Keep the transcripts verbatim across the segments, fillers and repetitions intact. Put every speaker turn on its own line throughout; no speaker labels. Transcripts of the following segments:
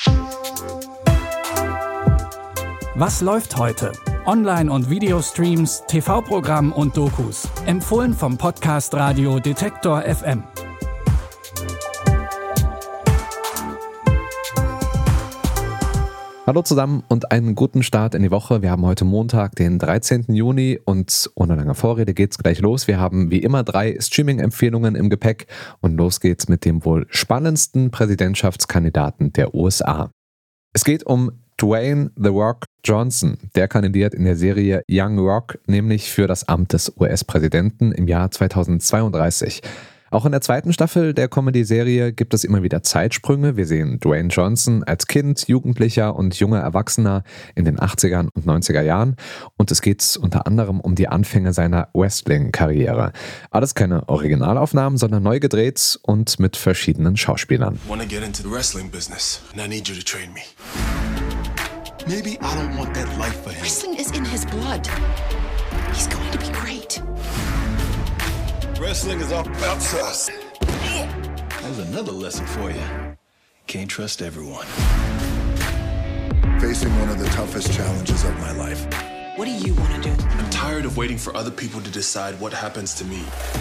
Was läuft heute? Online- und Videostreams, T V-Programm und Dokus. Empfohlen vom Podcast Radio Detektor F M.
Hallo zusammen und einen guten Start in die Woche. Wir haben heute Montag, den dreizehnten Juni und ohne lange Vorrede geht's gleich los. Wir haben wie immer drei Streaming-Empfehlungen im Gepäck und los geht's mit dem wohl spannendsten Präsidentschaftskandidaten der U S A. Es geht um Dwayne „The Rock“ Johnson. Der kandidiert in der Serie Young Rock nämlich für das Amt des U S-Präsidenten im Jahr zweitausendzweiunddreißig. Auch in der zweiten Staffel der Comedy-Serie gibt es immer wieder Zeitsprünge. Wir sehen Dwayne Johnson als Kind, Jugendlicher und junger Erwachsener in den achtzigern und neunziger Jahren. Und es geht unter anderem um die Anfänge seiner Wrestling-Karriere. Alles keine Originalaufnahmen, sondern neu gedreht und mit verschiedenen Schauspielern.
I want to get into the wrestling business, and I need you to train me. Maybe I don't want that life for him.
Wrestling is in his blood. He's going to be great.
Wrestling is all about trust. There's another lesson for you. Can't trust everyone.
Facing one of the toughest challenges of my life.
What do you want to do?
I'm tired of waiting for other people to decide what happens to me.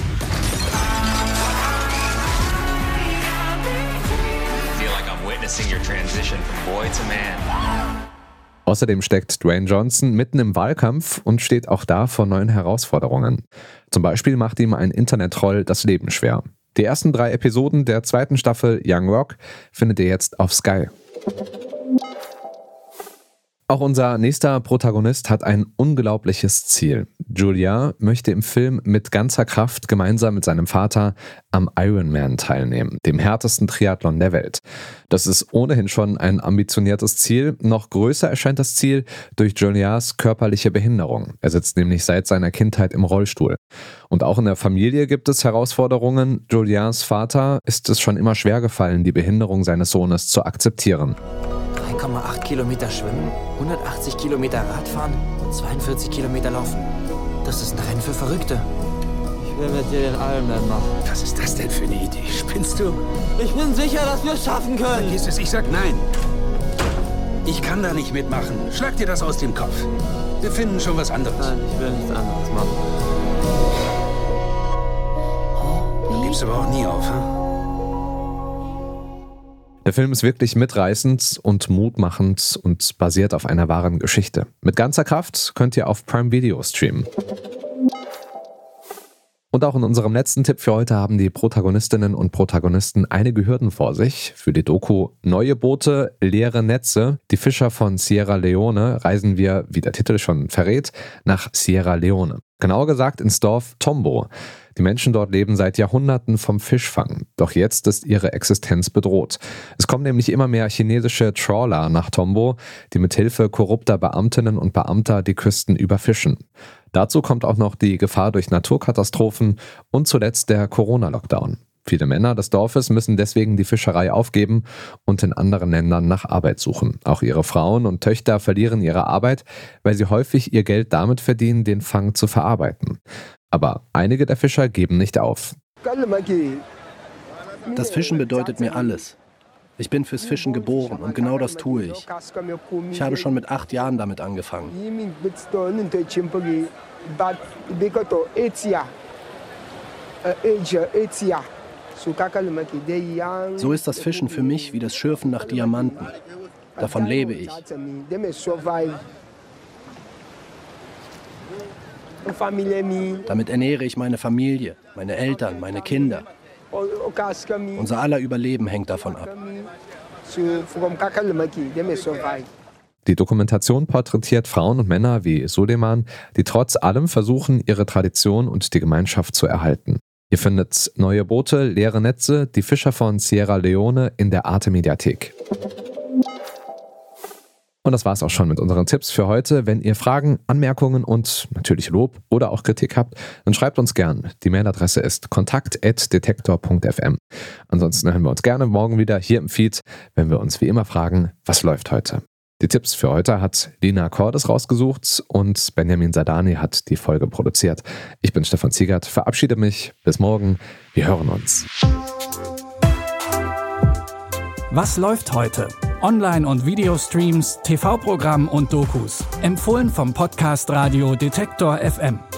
I feel like I'm witnessing your transition from boy to man.
Außerdem steckt Dwayne Johnson mitten im Wahlkampf und steht auch da vor neuen Herausforderungen. Zum Beispiel macht ihm ein Internet-Troll das Leben schwer. Die ersten drei Episoden der zweiten Staffel Young Rock findet ihr jetzt auf Sky. Auch unser nächster Protagonist hat ein unglaubliches Ziel. Julien möchte im Film mit ganzer Kraft gemeinsam mit seinem Vater am Ironman teilnehmen, dem härtesten Triathlon der Welt. Das ist ohnehin schon ein ambitioniertes Ziel. Noch größer erscheint das Ziel durch Juliens körperliche Behinderung. Er sitzt nämlich seit seiner Kindheit im Rollstuhl. Und auch in der Familie gibt es Herausforderungen. Juliens Vater ist es schon immer schwer gefallen, die Behinderung seines Sohnes zu akzeptieren.
drei Komma acht Kilometer schwimmen, hundertachtzig Kilometer Radfahren und zweiundvierzig Kilometer laufen. Das ist ein Rennen für Verrückte.
Ich will mit dir den Ironman machen.
Was ist das denn für eine Idee? Spinnst du?
Ich bin sicher, dass wir es schaffen können.
Vergiss es, ich sag nein. Ich kann da nicht mitmachen. Schlag dir das aus dem Kopf. Wir finden schon was anderes.
Nein, ich will nichts anderes machen.
Du gibst aber auch nie auf, hm?
Der Film ist wirklich mitreißend und mutmachend und basiert auf einer wahren Geschichte. Mit ganzer Kraft könnt ihr auf Prime Video streamen. Und auch in unserem letzten Tipp für heute haben die Protagonistinnen und Protagonisten einige Hürden vor sich. Für die Doku Neue Boote, leere Netze. Die Fischer von Sierra Leone reisen wir, wie der Titel schon verrät, nach Sierra Leone. Genauer gesagt ins Dorf Tombo. Die Menschen dort leben seit Jahrhunderten vom Fischfang. Doch jetzt ist ihre Existenz bedroht. Es kommen nämlich immer mehr chinesische Trawler nach Tombo, die mit Hilfe korrupter Beamtinnen und Beamter die Küsten überfischen. Dazu kommt auch noch die Gefahr durch Naturkatastrophen und zuletzt der Corona-Lockdown. Viele Männer des Dorfes müssen deswegen die Fischerei aufgeben und in anderen Ländern nach Arbeit suchen. Auch ihre Frauen und Töchter verlieren ihre Arbeit, weil sie häufig ihr Geld damit verdienen, den Fang zu verarbeiten. Aber einige der Fischer geben nicht auf.
Das Fischen bedeutet mir alles. Ich bin fürs Fischen geboren und genau das tue ich. Ich habe schon mit acht Jahren damit angefangen. So ist das Fischen für mich wie das Schürfen nach Diamanten. Davon lebe ich. Damit ernähre ich meine Familie, meine Eltern, meine Kinder. Unser aller Überleben hängt davon ab.
Die Dokumentation porträtiert Frauen und Männer wie Suleiman, die trotz allem versuchen, ihre Tradition und die Gemeinschaft zu erhalten. Ihr findet Neue Boote, leere Netze, die Fischer von Sierra Leone in der Arte-Mediathek. Und das war's auch schon mit unseren Tipps für heute. Wenn ihr Fragen, Anmerkungen und natürlich Lob oder auch Kritik habt, dann schreibt uns gern. Die Mailadresse ist kontakt at detektor punkt f m. Ansonsten hören wir uns gerne morgen wieder hier im Feed, wenn wir uns wie immer fragen, was läuft heute? Die Tipps für heute hat Lina Cordes rausgesucht und Benjamin Sadani hat die Folge produziert. Ich bin Stefan Ziegert, verabschiede mich. Bis morgen. Wir hören uns.
Was läuft heute? Online- und Videostreams, T V-Programm und Dokus. Empfohlen vom Podcast Radio Detektor F M.